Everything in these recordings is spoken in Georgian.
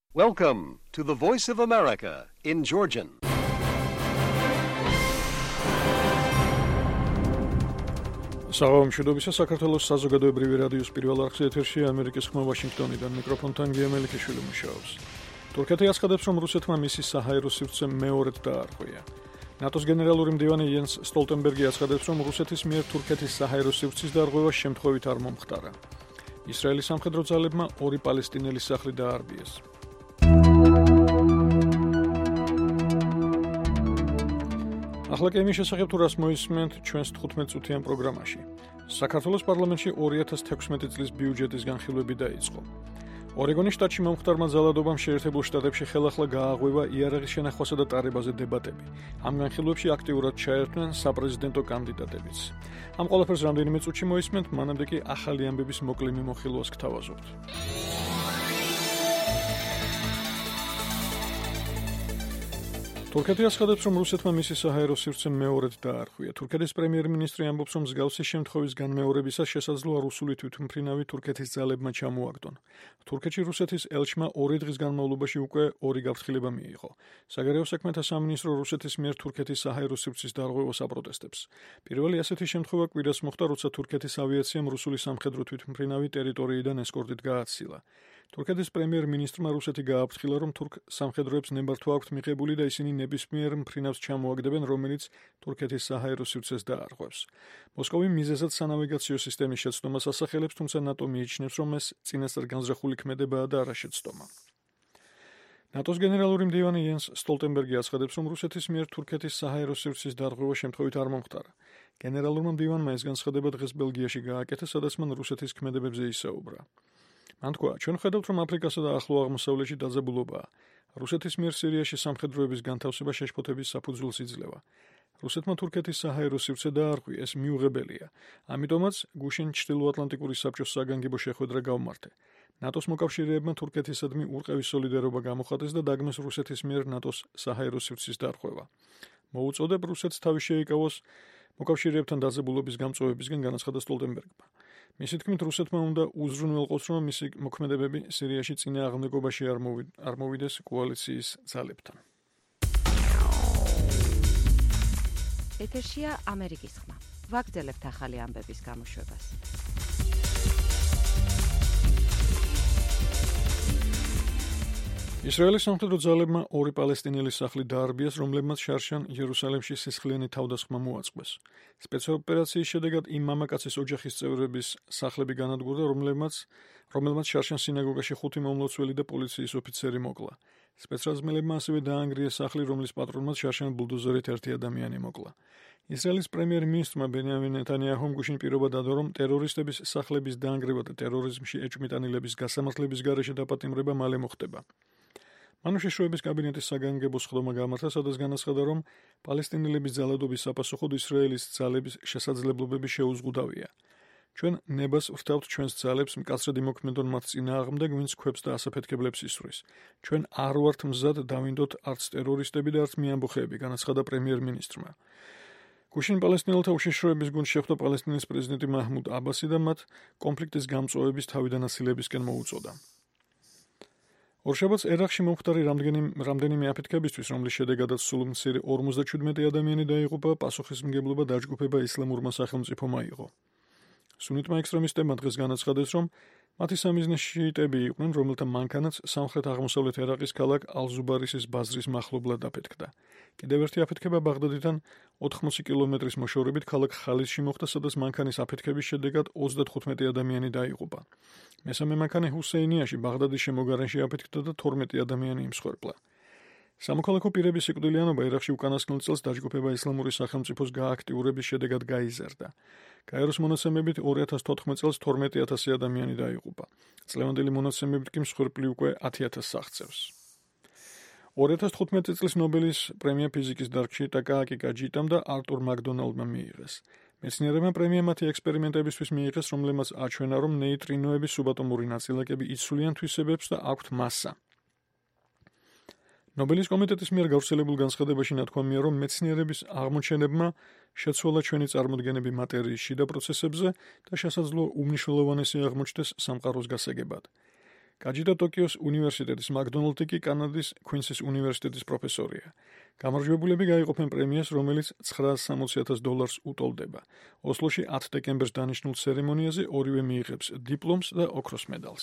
Welcome to the Voice of America in Georgian. Საღამო მშვიდობისა, საქართველოს საზოგადოებრივი რადიოს პირველ არხზე ეთერში ამერიკის ხმა ვაშინგტონიდან მიკროფონთან გიემელიქიშვილი მუშაობს. თურქეთი აცხადებს, რომ რუსეთმა მისი საჰაერო სივრცე მეორედ დაარღვია. ნატოს გენერალური მდივანი იენს სტოლტენბერგი აცხადებს, რომ რუსეთის მიერ თურქეთის საჰაერო სივრცის დარღვევა შემთხვევით არ მომხდარა. ისრაელის სამხედრო ძალებმა 2 პალესტინელის სახლი დაარბიეს. ახლა კი იმის შესახებ, თუ რას მოისმენთ ჩვენს 15 წუთიან პროგრამაში. საქართველოს პარლამენტში 2016 წლის ბიუჯეტის განხილვები დაიწყო. ორეგონის შტატში მომხდარმა ძალადობამ შეერთებულ შტატებში ხელახლა გააღვივა იარაღის შენახვასა და ტარებაზე დებატები. ამ განხილვებში აქტიურად ჩაერთვნენ საპრეზიდენტო კანდიდატებიც. ამ ყველაფერს რამდენიმე წუთში მოისმენთ, მანამდე კი ახალი ამბების მოკლე მიმოხილვას გთავაზობთ. თურქეთი აცხადებს, რომ რუსეთმა მისი საჰაერო სივრცე მეორედ დაარღვია. თურქეთის პრემიერ-მინისტრი ამბობს, რომ მსგავსი შემთხვევის განმეორებისას შესაძლოა რუსული თვითმფრინავი თურქეთის ძალებმა ჩამოაგდონ. თურქეთში რუსეთის ელჩმა 2 დღის განმავლობაში უკვე 2 გაფრთხილება მიიღო. საგარეო საქმეთა სამინისტრო რუსეთის მიერ თურქეთის საჰაერო სივრცის დარღვევას აპროტესტებს. პირველი ასეთი შემთხვევა კვირას მოხდა, როცა თურქეთის ავიაციამ რუსული სამხედრო თვითმფრინავი ტერიტორიიდან ესკორტით გააცილა. თურქეთის პრემიერ-მინისტრმა რუსეთი გააფრთხილა, რომ თურქ სამხედროებს ნებართვა აქვთ მიღებული და ისინი ნებისმიერ მფრინავს ჩამოაგდებენ, რომელიც თურქეთის საჰაერო სივრცეს დაარღვევს. მოსკოვი მიზეზად სანავიგაციო სისტემის შეცდომას ასახელებს, თუმცა ნატო მიიჩნევს, რომ ეს წინასწარ განზრახული ქმედებაა და არა შეცდომა. ნატოს გენერალური მდივანი იენს სტოლტენბერგი აცხადებს, რომ რუსეთის მიერ თურქეთის საჰაერო სივრცის დარღვევა შემთხვევით არ მომხდარა. გენერალურმა მდივანმა ეს განცხადება დღეს ბელგიაში გააკეთა, სადაც მან რუსეთის ქმედებებზე ისაუბრა. მან თქვა, ჩვენ ხედავთ, რომ აფრიკასა და ახლო აღმოსავლეთში დაძაბულობაა. რუსეთის მიერ სირიაში სამხედროების განთავსება შეშფოთების საფუძველს იძლევა. რუსეთმა თურქეთის საჰაერო სივრცე დაარღვია, ეს მიუღებელია. ამიტომაც გუშინ ჩრდილოატლანტიკური საბჭოს საგანგებო შეხვედრა გავმართე. ნატოს მოკავშირეებმა თურქეთისადმი ურყევის სოლიდარობა გამოხატეს და დაგმეს რუსეთის მიერ ნატოს საჰაერო სივრცის დარღვევა. მოუწოდებ რუსეთს თავი შეიკავოს მოკავშირეებთან დაძაბულობის გამწვევებისგან, განაცხადა სტოლტენბერგმა. მისი თქმით, რუსეთმა უნდა უზრუნველყოს, რომ მისი მოქმედებები სირიაში წინააღმდეგობაში არ მოვიდეს კოალიციის ძალებთან. ეთერშია ამერიკის ხმა. ვაგრძელებთ ახალი ამბების გამოშვებას. ისრაელის სამხედრო ძალებმა 2 პალესტინელის სახლი დაარბიეს, რომლებმაც შარშან იერუსალიმში სისხლიანი თავდასხმა მოაწყვეს. სპეცოპერაციის შედეგად იმ მამაკაცის ოჯახის წევრების სახლები განადგურდა, რომელმაც შარშან სინაგოგაში 5 მომლოცველი და პოლიციის ოფიცერი მოკლა. სპეცრაზმელებმა ასევე დაანგრიეს სახლი, რომლის პატრონმაც შარშან ბულდოზერით 1 ადამიანი მოკლა. ისრაელის პრემიერ-მინისტრმა ბენიამინ ნეტანიაჰუმ გუშინ პირობა დადო, რომ ტერორისტების სახლების დაანგრევა და ტერორიზმში ეჭვმიტანილების გასამართლების გარეშე დაპატიმრება მალე მოხდება. მან უშიშროების კაბინეტის საგანგებო სხდომა გამართა, სადაც განაცხადა, რომ პალესტინელების ძალადობის საპასუხოდ ისრაელის ძალების შესაძლებლობები შეუზღუდავია. ჩვენ ნებას ვრთავთ ჩვენს ძალებს მკაცრად იმოქმედონ მათ წინააღმდეგ, ვინც ქვებს და ასაფეთქებლებს ისვრის. ჩვენ არ ვართ მზად დავინდოთ არც ტერორისტები და არც მეამბოხეები, განაცხადა პრემიერ-მინისტრმა. გუშინ პალესტინელთა უშიშროების გუნდს შეხვდა პალესტინის პრეზიდენტი მაჰმუდ აბასი და მათ კონფლიქტის გამწვევების თავიდანაცილებისკენ მოუწოდა. ორშაბათს ერაყში მომხდარი რამდენიმე აფეთქებისთვის, რომლის შედეგადაც სულ მცირე 57 ადამიანი დაიღუპა, პასუხისმგებლობა დაჯგუფება ისლამურმა სახელმწიფომ აიღო. სუნიტმა ექსტრემისტებმა დღეს განაცხადეს, რომ მათი სამიზნე შიიტები იყვნენ, რომელთა მანქანაც სამხრეთ-აღმოსავლეთ ერაყის ქალაქ ალ-ზუბარისის ბაზრის მახლობლად აფეთქდა. კიდევ ერთი აფეთქება ბაღდადიდან 80 კილომეტრის მოშორებით ქალაქ ხალისში მოხდა, სადაც მანქანის აფეთქების შედეგად 35 ადამიანი დაიღუპა. მესამე მანქანა ჰუსეინიაში ბაღდადის შემოგარენში აფეთქდა და 12 ადამიანი იმსხვერპლა. სამოქალაქო პირების სიკვდილიანობა ერაყში უკანასკნელ წელს დაჯგუფება ისლამური სახელმწიფოს გააქტიურების შედეგად გაიზარდა. კაიროს მონაცემებით 2014 წელს 12000 ადამიანი დაიღუპა. წლევანდელი მონაცემებით კი მსხვერპლი უკვე 10000 აღწევს. 2015 წლის ნობელის პრემია ფიზიკის დარგში ტაკააკი კაჯიტამ და არტურ მაკდონალდმა მიიღეს. მეცნიერებმა პრემია მათი ექსპერიმენტებისთვის მიიღეს, რომლებმაც აჩვენა, რომ ნეიტრინოების სუბატომური ნაწილაკები იცვლიან თვისებებს და აქვთ მასა. ნობელის კომიტეტის მიერ გავრცელებულ განცხადებაში ნათქვამია, რომ მეცნიერების აღმოჩენებმა შეცვალა ჩვენი წარმოდგენები მატერიის შიდა პროცესებზე და შესაძლოა უმნიშვნელოვანესი აღმოჩნდეს სამყაროს გასაგებად. გაჯიდა ტოკიოს უნივერსიტეტის, მაკდონალდი კი კანადის Queen's უნივერსიტეტის პროფესორია. გამარჯვებულები გაიყოფენ პრემიას, რომელიც $960,000 უტოლდება. ოსლოში 10 დეკემბერს დანიშნულ ცერემონიაზე ორივე მიიღებს დიპლომს და ოქროს მედალს.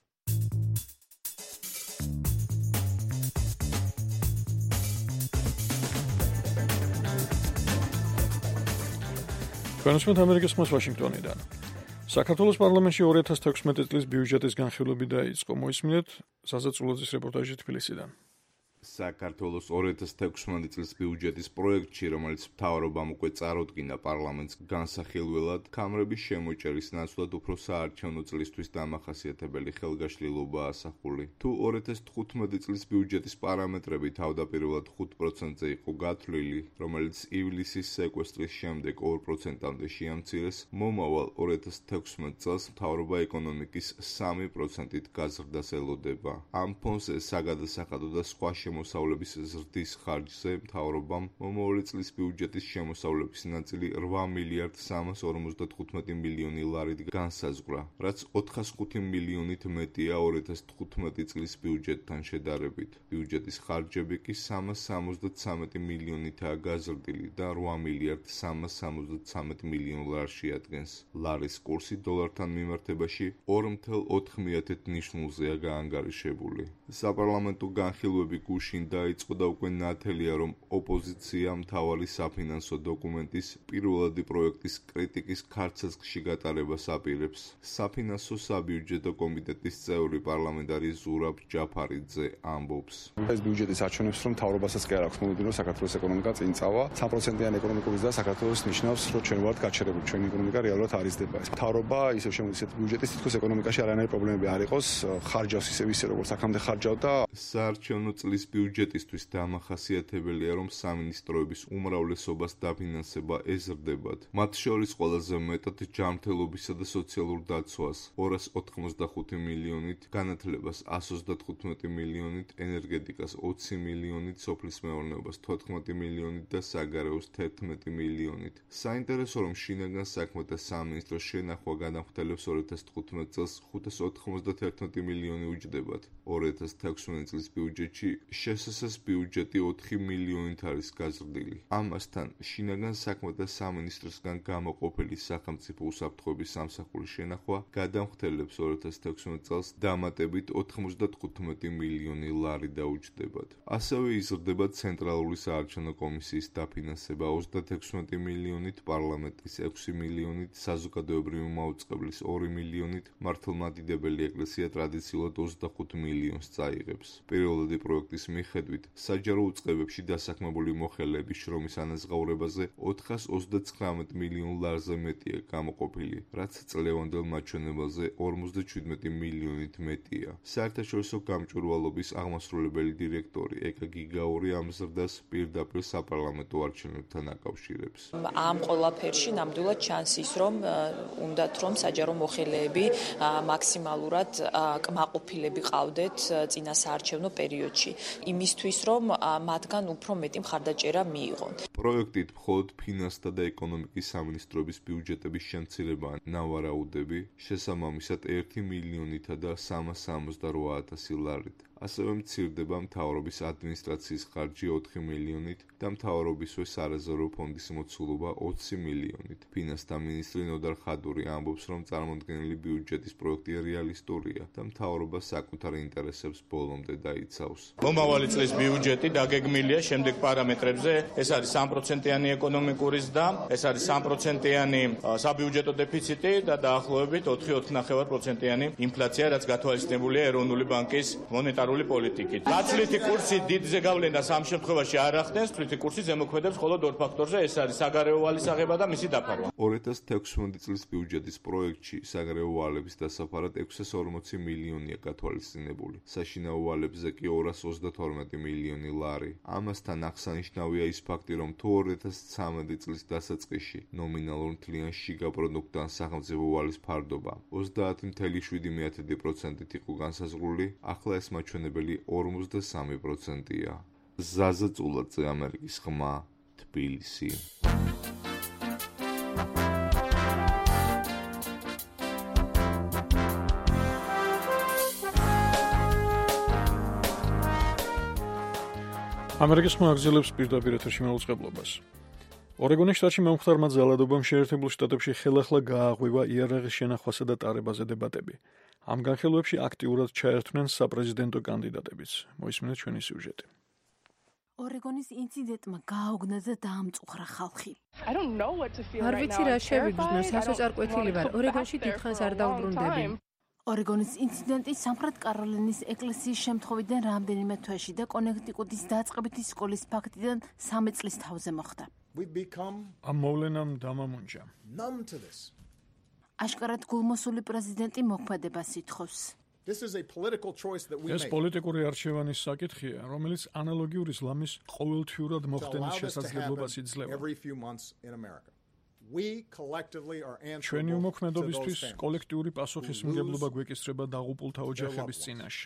განსხვავებით ამერიკის ხმას ვაშინგტონიდან. საქართველოს პარლამენტში 2016 წლის ბიუჯეტის განხილვები დაიწყო. მოისმინეთ საზაწულოძის რეპორტაჟი თბილისიდან. საქართველოს 2016 წლის ბიუჯეტის პროექტში, რომელიც მთავრობამ უკვე წარუდგინა პარლამენტს განსახილველად, კამრების შემოჭერის ნაცვლად უფრო საარჩევნო წლისთვის დამახასიათებელი ხელგაშლილობა ასახული. თუ 2015 წლის ბიუჯეტის პარამეტრები თავდაპირველად 5%-ზე იყო გათვლილი, რომელიც ივლისის სეკვესტრის შემდეგ 2%-მდე შეამცირეს, მომავალ 2016 წელს მთავრობა ეკონომიკის 3%-ით გაზრდას ელოდება. ამ ფონზე საგადასახადო და სხვა შემოსავლების ზრდის ხარჯზე მთავრობამ მომავალი წლის ბიუჯეტის შემოსავლების ნაწილი 8,355 მილიონი ლარით განსაზღვრა, რაც 405 მილიონით მეტია 2015 წლის ბიუჯეტთან შედარებით. ბიუჯეტის ხარჯები კი 373 მილიონითაა გაზრდილი და 8,373 მილიონ ლარს შეადგენს. ლარის კურსი დოლართან მიმართებაში 2,4 ნიშნულზეა გაანგარიშებული. საპარლამენტო განხილვები გუშინ დაიწყო და უკვე ნათელია, რომ ოპოზიცია მთავარი საფინანსო დოკუმენტის პირველადი პროექტის კრიტიკის ქარცელში გატარებას აპირებს. საფინანსო საბიუჯეტო კომიტეტის წევრი პარლამენტარი ზურაბ ჯაფარიძე ამბობს. ეს ბიუჯეტის აჩვენებს, რომ მთავრობასაც კი არ აქვს მოლოდინი, რომ საქართველოს ეკონომიკა წინ წავა. 3%-იანი ეკონომიკური ზრდა საქართველოს ნიშნავს, რომ ჩვენ ვართ გაჩერებული, ჩვენი ეკონომიკა რეალურად არ იზრდება. მთავრობა ისევ შემოდის ბიუჯეტის თითქოს ეკონომიკაში არანაირი პრობლემები არ იყოს, ხარჯავს ისე როგორც აქამდე ხარჯავდა. საარჩევნო წლის ბიუჯეტისთვის დამახასიათებელია, რომ სამინისტროების უმრავლესობას დაფინანსება ეზრდებათ. მათ შორის ყველაზე მეტად ჯანმრთელობისა და სოციალურ დაცვას 285 მილიონით, განათლებას 135 მილიონით, ენერგეტიკას 20 მილიონით, სოფლის მეურნეობას 14 მილიონით და საგარეოს 11 მილიონით. საინტერესო, რომ შინაგან საქმეთა სამინისტროს შენახვა გადამხდელებს 2015 წელს 591 მილიონი უჯდებათ. 2016 წლის ბიუჯეტში შესასეს ბიუჯეტი 4 მილიონით არის გაზრდილი. ამასთან, შინაგან საქმეთა სამინისტროსგან გამოყოფილი სახელმწიფო უსაფრთხოების სამსახურის შენახვა გადამხდელებს 2016 წელს დამატებით 95 მილიონი ლარი დაუჯდებათ. ასევე იზრდება ცენტრალური საარჩევნო კომისიის დაფინანსება 36 მილიონით, პარლამენტის 6 მილიონით, საზოგადოებრივი მაუწყებლის 2 მილიონით, მართლმადიდებელი ეკლესია ტრადიციულად 25 მილიონს წაიღებს. პირველადი პროექტის მიხედვით, საჯარო უწყებებში დასაქმებული მოხელეების შრომის ანაზღაურებაზე 429 მილიონ ლარზე მეტია გამოყოფილი, რაც წლევანდელ მაჩვენებელზე 57 მილიონით მეტია. საერთაშორისო გამჭვირვალობის აღმასრულებელი დირექტორი ეკა გიგაური ამ ზრდას პირდაპირ საპარლამენტო არჩევნებთან აკავშირებს. ამ ყველაფერში ნამდვილად ჩანს ის, რომ უნდათ რომ საჯარო მოხელეები მაქსიმალურად კმაყოფილები ყავდეთ წინა საარჩევნო პერიოდში, იმისთვის რომ მათგან უფრო მეტი მხარდაჭერა მიიღონ. პროექტით მხოლოდ ფინანსთა და ეკონომიკის სამინისტროების ბიუჯეტების შემცირებაა ნავარაუდები, შესაბამისად 1 მილიონითა და 368,000 ლარით. ასევე მცირდება მთავრობის ადმინისტრაციის ხარჯი 4 მილიონით და მთავრობისვე სარეზერვო ფონდის მოცულობა 20 მილიონით. ფინანსთა მინისტრი ნოდარ ხადური ამბობს, რომ წარმოდგენილი ბიუჯეტის პროექტი რეალისტურია და მთავრობა საკუთარ ინტერესებს ბოლომდე დაიცავს. მომავალი წლის ბიუჯეტი დაგეგმილია შემდეგ პარამეტრებზე. ეს არის 3%-იანი ეკონომიკური ზრდა, ეს არის 3%-იანი საბიუჯეტო დეფიციტი და დაახლოებით 4,9%-იანი ინფლაცია, რაც გათვალისწინებულია ეროვნული ბანკის მონეტარული პოლიტიკით. ნაცვლითი კურსი დიდზე გავლენას ამ შემთხვევაში არ ახდენს, თვლითი კურსი ზემოქმედებს მხოლოდ ორ ფაქტორზე, ეს არის საგარეო ვალის აღება და მისი დაფარვა. 2016 წლის ბიუჯეტის პროექტში საგარეო ვალების დასაფარად 640 მილიონია გათვალისწინებული. საშინაო ვალებზე კი 232 მილიონი ლარი. ამასთან აღსანიშნავია ის ფაქტი, რომ თუ 2013 წლის დასაწყისში ნომინალურ მთლიან შიგა პროდუქტთან სახელმწიფო ვალის ფარდობა 30,7% იყო განსაზღვრული, ახლა ეს მაჩვენებელი 53%-ია. ზაზა წულაძე, ამერიკის ხმა, თბილისი. ამერიკის ხმა აგრძელებს პირდაპირ ეთერში მაუწყებლობას. ორეგონის შტატში მომხდარმა ძალადობამ შეერთებულ შტატებში ხელახლა გააღვივა იარაღის შენახვასა და ტარებაზე დებატები. ამ განხილვებში აქტიურად ჩაერთვნენ საპრეზიდენტო კანდიდატებიც. მოისმინეთ ჩვენი სიუჟეტი. ორეგონის ინციდენტმა გააუგნა და დაამწუხრა ხალხი. არ ვიცი რა შევიგრძნო, სასოწარკვეთილი ვარ. ორეგონში დიდხანს არ დავბრუნდები. ორეგონის ინციდენტი სამხრეთ კაროლინის ეკლესიის შემთხვევიდან რამდენიმე თვეში და კონექტიკუტის დაწყებითი სკოლის ფაქტიდან 3 წლის თავზე მოხდა. ამ მოვლენამ დამამუნჯა. აშკარად გულმოსული პრეზიდენტი მოქმედებას ითხოვს. ეს პოლიტიკური არჩევანის საკითხია, რომელიც ანალოგიური ზლამის ყოველთვიურად მოხდენის შესაძლებლობას იძლევა. ჩვენი უმოქმედობისთვის კოლექტიური პასუხისმგებლობა გვეკისრება დაღუპულთა ოჯახების წინაშე.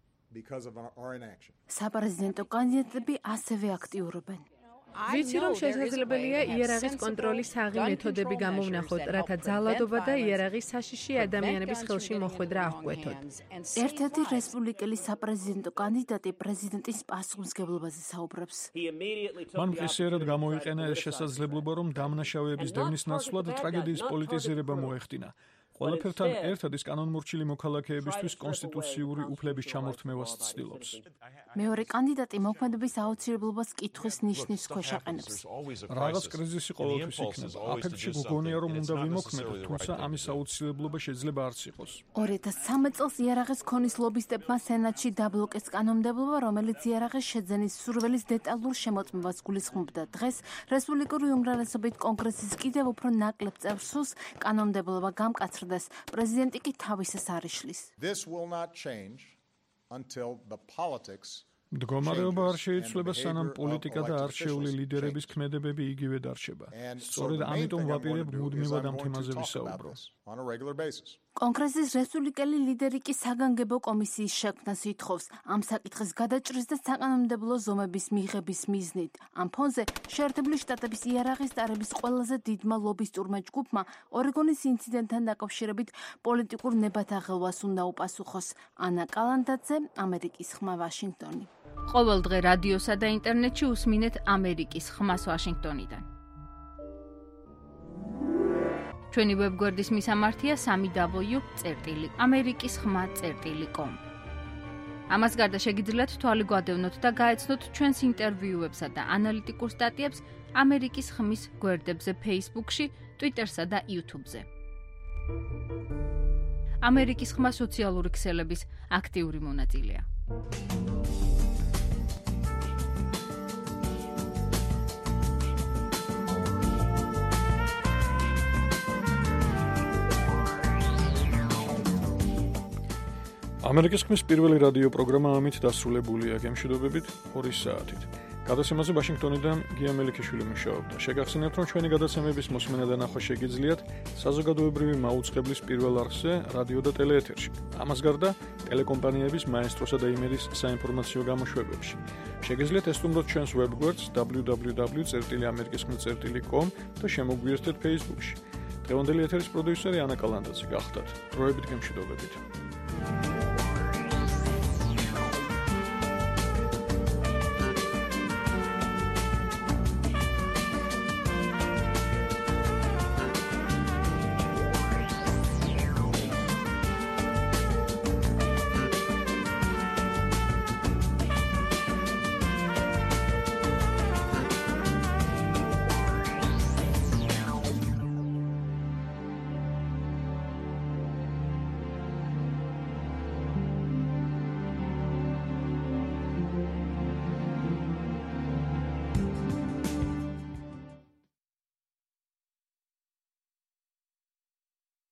საპრეზიდენტო კანდიდატები ასევე აქტიურობენ. ვიცი, რომ შესაძლებელია იარაღის კონტროლის საღი მეთოდები გამოვნახოთ, რათა ძალადობა და იარაღის საშიში ადამიანების ხელში მოხვედრა აღკვეთოთ. ერთ-ერთი რესპუბლიკელი საპრეზიდენტო კანდიდატი პრეზიდენტის პასუხისმგებლობაზე საუბრობს. მან მყისიერად გამოიყენა ეს შესაძლებლობა, რომ დამნაშავეების დევნის ნაცვლად ტრაგედიის პოლიტიზირება მოეხდინა. ყველაფერთან ერთად ის კანონმორჩილი მოქალაქეებისთვის კონსტიტუციური უფლების ჩამორთმევას ცდილობს. მეორე კანდიდატი მოქმედების აუცილებლობას კითხვის ნიშნის ქვეშ აყენებს. რაღაც კრიზისი ყოველთვის იქნება. აფექტში გგონია, რომ უნდა ვიმოქმედოთ, თუმცა ამის აუცილებლობა შეიძლება არც იყოს. 2013 წელს იარაღის ქონის ლობისტებმა სენატში დაბლოკეს კანონმდებლობა, რომელიც იარაღის შეძენის სურვილის დეტალურ შემოწმებას გულისხმობდა. დღეს რესპუბლიკური უმრავლესობით კონგრესის კიდევ უფრო ნაკლებ წევრს სურს კანონმდებლობა გამკაცრდეს. პრეზიდენტი კი თავისას არ იშლის. მდგომარეობა არ შეიცვლება, სანამ პოლიტიკა და არჩეული ლიდერების ქმედებები იგივე დარჩება. სწორედ ამიტომ ვაპირებ მუდმივად ამ თემაზე ვისაუბრო. კონგრესის რესპუბლიკელი ლიდერი კი საგანგებო კომისიის შექმნას ითხოვს ამ საკითხის გადაჭრის და საკანონმდებლო ზომების მიღების მიზნით. ამ ფონზე შეერთებული შტატების იარაღის ტარების ყველაზე დიდმა ლობისტურმა ჯგუფმა ორეგონის ინციდენტთან დაკავშირებით პოლიტიკურ ნებათაღელვას უნდა უპასუხოს. ანა კალანდაძე, ამერიკის ხმა, ვაშინგტონი. ყოველ დღე რადიოსა და ინტერნეტში უსმინეთ ამერიკის ხმას ვაშინგტონიდან. ჩვენი ვებგვერდის მისამართია www.amerikiskhma.com. ამას გარდა შეგიძლიათ თვალი გვადევნოთ და გაეცნოთ ჩვენს ინტერვიუებსა და ანალიტიკურ სტატიებს ამერიკის ხმის გვერდებზე Facebook-ში, Twitter-სა და YouTube-ზე. ამერიკის ხმა სოციალური ქსელების აქტიური მონაწილეა. ამერიკის ხმის პირველი რადიო პროგრამა ამით დასრულებულია გემშვიდობებით 2 საათით. გადაცემაზე ვაშინგტონიდან გია მელიქიშვილი მუშაობდა. შეგახსენებთ, რომ ჩვენი გადაცემების მოსმენა და ნახვა შეგიძლიათ საზოგადოებრივი მაუწყებლის პირველ არხზე, რადიო და ტელეეთერში. ამას გარდა ტელეკომპანიების მაესტროსა და იმედის საინფორმაციო გამოშვებებში. შეგიძლიათ ესტუმროთ ჩვენს ვებგვერდს www.amerikiskhma.com და შემოგვიერთდეთ Facebook-ში. დღევანდელი ეთერის პროდიუსერი ანა კალანდაძე გახდათ. დროებით გემშვიდობებით.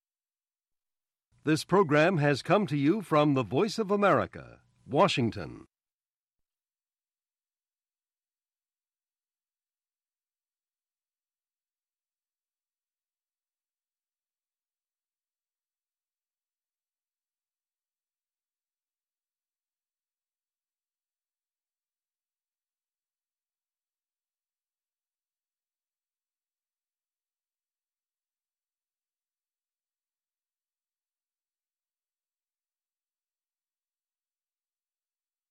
This program has come to you from the Voice of America, Washington.